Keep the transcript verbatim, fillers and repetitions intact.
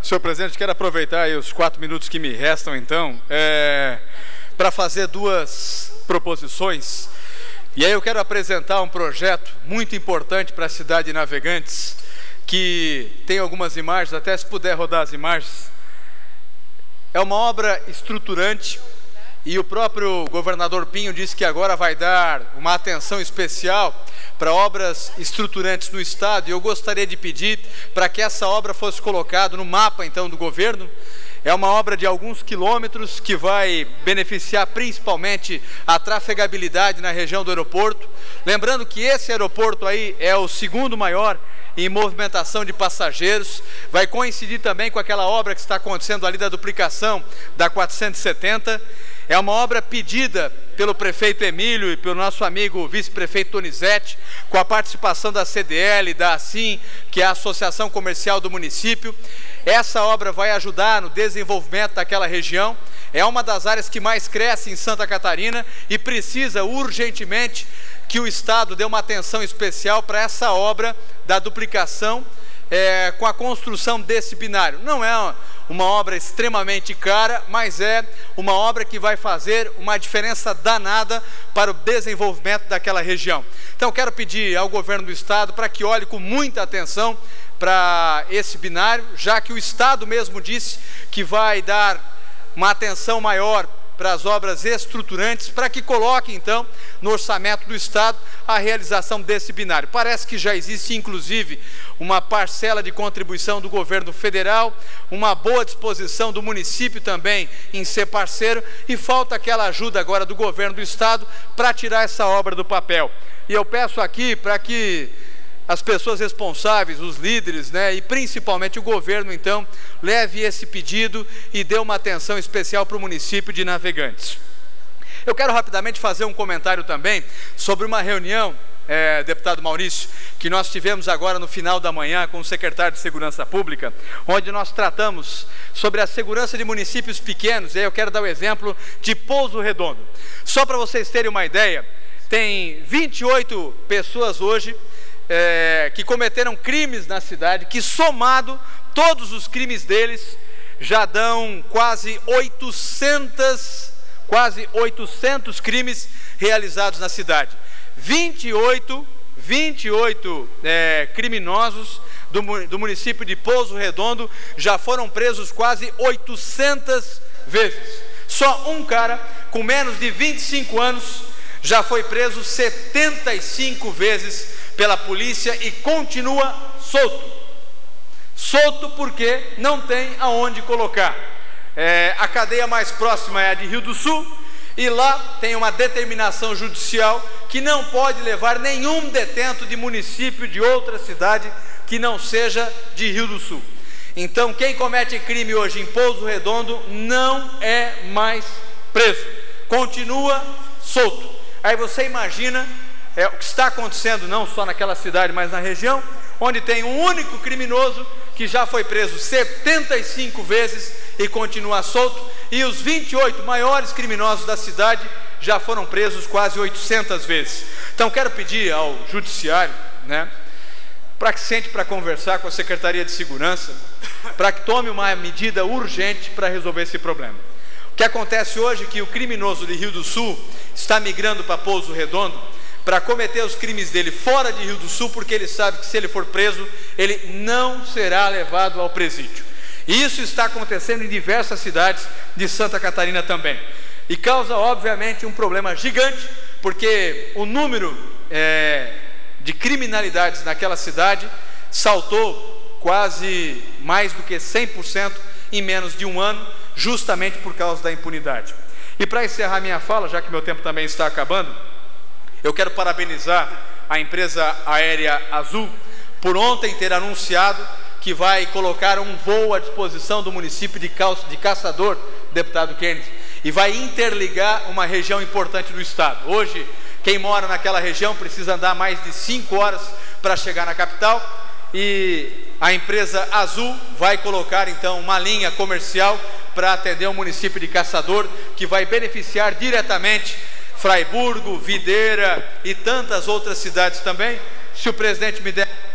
Senhor presidente, quero aproveitar aí os quatro minutos que me restam, então, é, para fazer duas proposições. E aí eu quero apresentar um projeto muito importante para a cidade de Navegantes, que tem algumas imagens, até se puder rodar as imagens. É uma obra estruturante e o próprio governador Pinho disse que agora vai dar uma atenção especial para obras estruturantes no estado, e eu gostaria de pedir para que essa obra fosse colocada no mapa então do governo. É uma obra de alguns quilômetros que vai beneficiar principalmente a trafegabilidade na região do aeroporto. Lembrando que esse aeroporto aí é o segundo maior em movimentação de passageiros, vai coincidir também com aquela obra que está acontecendo ali da duplicação da quatrocentos e setenta. É uma obra pedida pelo prefeito Emílio e pelo nosso amigo vice-prefeito Donizete, com a participação da C D L, da ASSIM, que é a Associação Comercial do município. Essa obra vai ajudar no desenvolvimento daquela região. É uma das áreas que mais cresce em Santa Catarina e precisa urgentemente que o Estado dê uma atenção especial para essa obra da duplicação é, com a construção desse binário. Não é uma, uma obra extremamente cara, mas é uma obra que vai fazer uma diferença danada para o desenvolvimento daquela região. Então quero pedir ao governo do Estado para que olhe com muita atenção para esse binário, já que o Estado mesmo disse que vai dar uma atenção maior para as obras estruturantes, para que coloque então no orçamento do Estado a realização desse binário. Parece que já existe inclusive uma parcela de contribuição do governo federal, uma boa disposição do município também em ser parceiro, e falta aquela ajuda agora do governo do Estado para tirar essa obra do papel. E eu peço aqui para que as pessoas responsáveis, os líderes, né, e principalmente o governo, então, leve esse pedido e dê uma atenção especial para o município de Navegantes. Eu quero rapidamente fazer um comentário também sobre uma reunião, é, deputado Maurício, que nós tivemos agora no final da manhã com o secretário de Segurança Pública, onde nós tratamos sobre a segurança de municípios pequenos, e aí eu quero dar o exemplo de Pouso Redondo. Só para vocês terem uma ideia, tem vinte e oito pessoas hoje É, que cometeram crimes na cidade, que somado todos os crimes deles já dão quase oitocentos, quase oitocentos crimes realizados na cidade. vinte e oito, vinte e oito é, criminosos do, do município de Pouso Redondo já foram presos quase oitocentas vezes. Só um cara com menos de vinte e cinco anos já foi preso setenta e cinco vezes pela polícia e continua solto. Solto porque não tem aonde colocar. É, a cadeia mais próxima é a de Rio do Sul, e lá tem uma determinação judicial que não pode levar nenhum detento de município de outra cidade que não seja de Rio do Sul. Então quem comete crime hoje em Pouso Redondo não é mais preso, continua solto. Aí você imagina É, o que está acontecendo não só naquela cidade, mas na região, onde tem um único criminoso que já foi preso setenta e cinco vezes e continua solto, e os vinte e oito maiores criminosos da cidade já foram presos quase oitocentas vezes. Então quero pedir ao judiciário, né, para que sente para conversar com a Secretaria de Segurança, para que tome uma medida urgente para resolver esse problema. O que acontece hoje é que o criminoso de Rio do Sul está migrando para Pouso Redondo para cometer os crimes dele fora de Rio do Sul, porque ele sabe que se ele for preso, ele não será levado ao presídio. E isso está acontecendo em diversas cidades de Santa Catarina também. E causa, obviamente, um problema gigante, porque o número é, de criminalidades naquela cidade saltou quase mais do que cem por cento em menos de um ano, justamente por causa da impunidade. E para encerrar minha fala, já que meu tempo também está acabando, eu quero parabenizar a empresa aérea Azul por ontem ter anunciado que vai colocar um voo à disposição do município de, Ca... de Caçador, deputado Kennedy, e vai interligar uma região importante do estado. Hoje, quem mora naquela região precisa andar mais de cinco horas para chegar na capital, e a empresa Azul vai colocar então uma linha comercial para atender o município de Caçador, que vai beneficiar diretamente Fraiburgo, Videira e tantas outras cidades também. Se o presidente me der